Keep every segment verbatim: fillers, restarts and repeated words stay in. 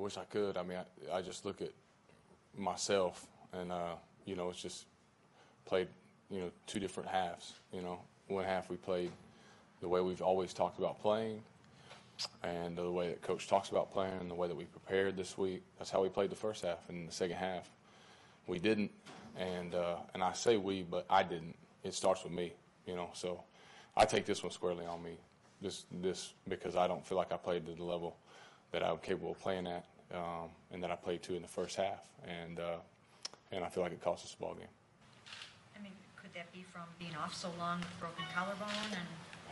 wish I could. I mean, I, I just look at myself, and uh, you know, it's just played, you know, two different halves. You know, one half we played the way we've always talked about playing, and the way that Coach talks about playing, and the way that we prepared this week. That's how we played the first half. And in the second half, we didn't. And uh, and I say we, but I didn't. It starts with me, you know. So I take this one squarely on me, this this because I don't feel like I played to the level that I'm capable of playing at, um, and that I played to in the first half. And uh, and I feel like it cost us the ball game. I mean, could that be from being off so long with broken collarbone? And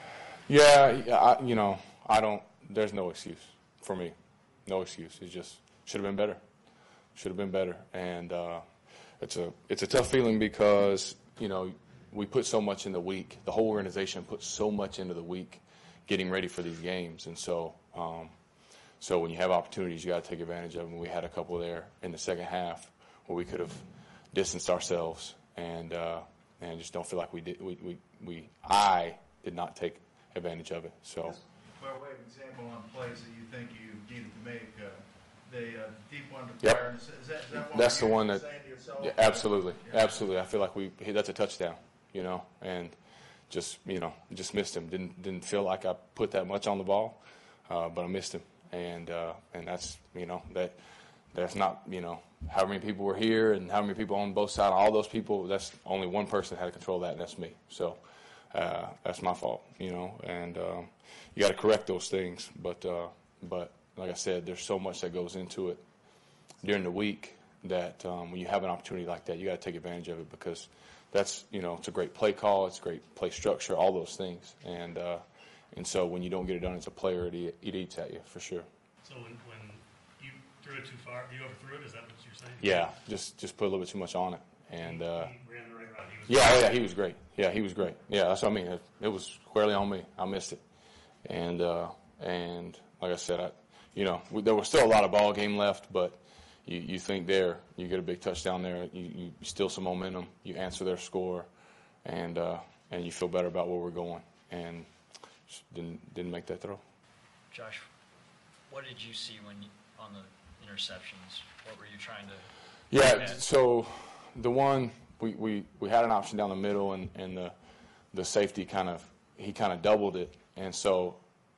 yeah, I, you know, I don't. There's no excuse for me. No excuse. It just should have been better. Should have been better. And uh, it's a it's a tough feeling because, you know, we put so much in the week. The whole organization puts so much into the week getting ready for these games. And so um, so when you have opportunities, you got to take advantage of them. We had a couple there in the second half where we could have distanced ourselves and uh, and just don't feel like we did. We, we, we I did not take advantage of it. So. Yes. Well, wait, an example on plays that you think you needed to make. Uh, the uh, deep one to yep. fire. Is that, is that one that's the one that. Yourself, yeah, absolutely, yeah. absolutely. I feel like we. That's a touchdown, you know, and just you know, just missed him. Didn't didn't feel like I put that much on the ball, uh, but I missed him, and uh, and that's you know that that's not you know how many people were here and how many people on both sides. All those people. That's only one person had to control that, and that's me. So. Uh, that's my fault, you know, and um, you got to correct those things. But, uh, but like I said, there's so much that goes into it during the week that um, when you have an opportunity like that, you got to take advantage of it because that's, you know, it's a great play call, it's a great play structure, all those things. And uh, and so when you don't get it done as a player, it, it eats at you for sure. So when, when you threw it too far, you overthrew it? Is that what you're saying? Yeah, just just put a little bit too much on it. And uh, he ran the right route. He was yeah, yeah, he was great. Yeah, he was great. Yeah, that's what I mean. It, it was squarely on me. I missed it, and uh, and like I said, I, you know, we, there was still a lot of ball game left, but you, you think there, you get a big touchdown there, you, you steal some momentum, you answer their score, and uh, and you feel better about where we're going, and just didn't didn't make that throw. Josh, what did you see when you, on the interceptions? What were you trying to? Yeah, so the one. We, we, we had an option down the middle, and, and the the safety kind of he kind of doubled it, and so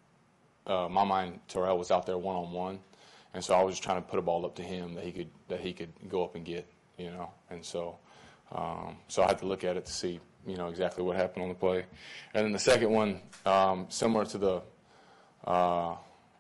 uh, my mind Terrell was out there one on one, and so I was just trying to put a ball up to him that he could that he could go up and get, you know, and so um, so I had to look at it to see you know exactly what happened on the play, and then the second one um, similar to the uh,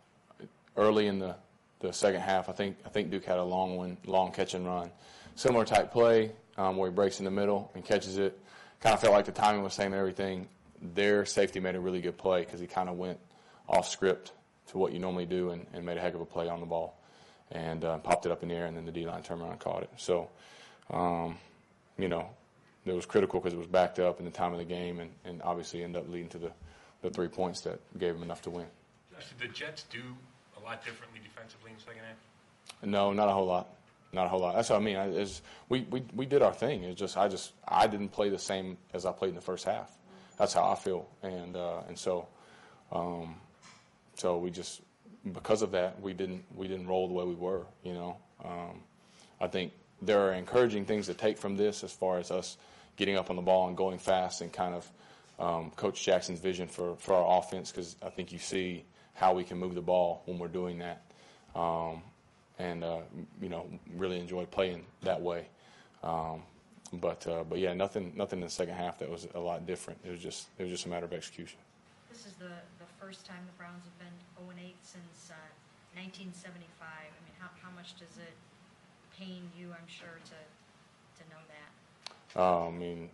early in the, the second half, I think I think Duke had a long one long catch and run, similar type play. Um, where he breaks in the middle and catches it. Kind of felt like the timing was same and everything. Their safety made a really good play because he kind of went off script to what you normally do and, and made a heck of a play on the ball and uh, popped it up in the air, and then the D-line turned around and caught it. So, um, you know, it was critical because it was backed up in the time of the game and, and obviously ended up leading to the, the three points that gave them enough to win. Josh, did the Jets do a lot differently defensively in the second half? No, not a whole lot. Not a whole lot. That's what I mean. Is we, we we did our thing. It's just I just I didn't play the same as I played in the first half. That's how I feel, and uh, and so um, so we just because of that we didn't we didn't roll the way we were. You know, um, I think there are encouraging things to take from this as far as us getting up on the ball and going fast and kind of um, Coach Jackson's vision for, for our offense because I think you see how we can move the ball when we're doing that. Um, and, uh, you know, really enjoyed playing that way. Um, but, uh, but yeah, nothing nothing in the second half that was a lot different. It was just it was just a matter of execution. This is the, the first time the Browns have been oh and eight since uh, nineteen seventy-five. I mean, how, how much does it pain you, I'm sure, to to know that? Uh, I mean,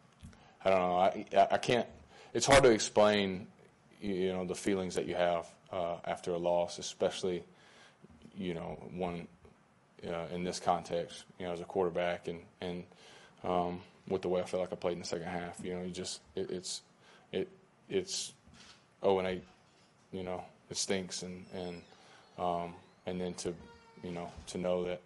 I don't know. I, I can't – it's hard to explain, you know, the feelings that you have uh, after a loss, especially – you know, one uh, in this context, you know, as a quarterback and, and um, with the way I feel like I played in the second half, you know, you just, it, it's, it, it's oh and eight, you know, it stinks. And, and, um, and then to, you know, to know that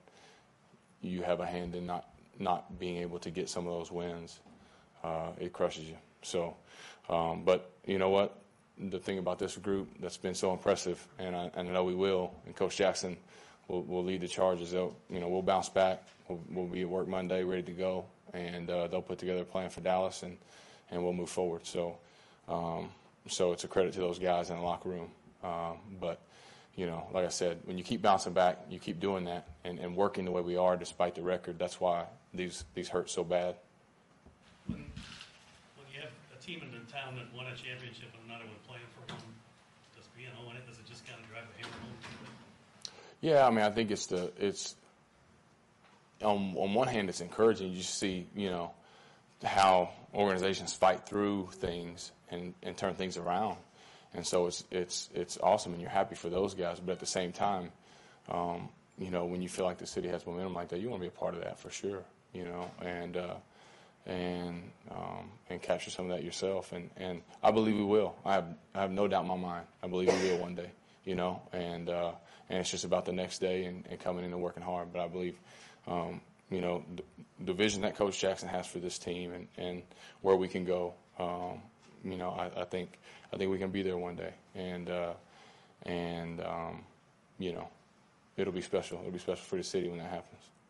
you have a hand in not, not being able to get some of those wins, uh, it crushes you. So, um, but you know what? The thing about this group that's been so impressive, and I, and I know we will, and Coach Jackson we'll, we'll lead the charges. They'll, you know, we'll bounce back. We'll, we'll be at work Monday, ready to go, and uh, they'll put together a plan for Dallas, and, and we'll move forward. So, um, so it's a credit to those guys in the locker room. Um, but, you know, like I said, when you keep bouncing back, you keep doing that and, and working the way we are despite the record. That's why these these hurt so bad. When, when you have a team in the town that won a championship and another one playing for one, does being oh and eight, does it just kind of drive the hammer home? Yeah, I mean, I think it's the it's on on one hand, it's encouraging. You see, you know, how organizations fight through things and, and turn things around, and so it's it's it's awesome, and you're happy for those guys. But at the same time, um, you know, when you feel like the city has momentum like that, you want to be a part of that for sure. You know, and uh, and um, and capture some of that yourself, and, and I believe we will. I have I have no doubt in my mind. I believe we will one day. You know, and uh, and it's just about the next day and, and coming in and working hard. But I believe, um, you know, the, the vision that Coach Jackson has for this team and, and where we can go. Um, you know, I, I think I think we can be there one day, and uh, and um, you know, it'll be special. It'll be special for the city when that happens.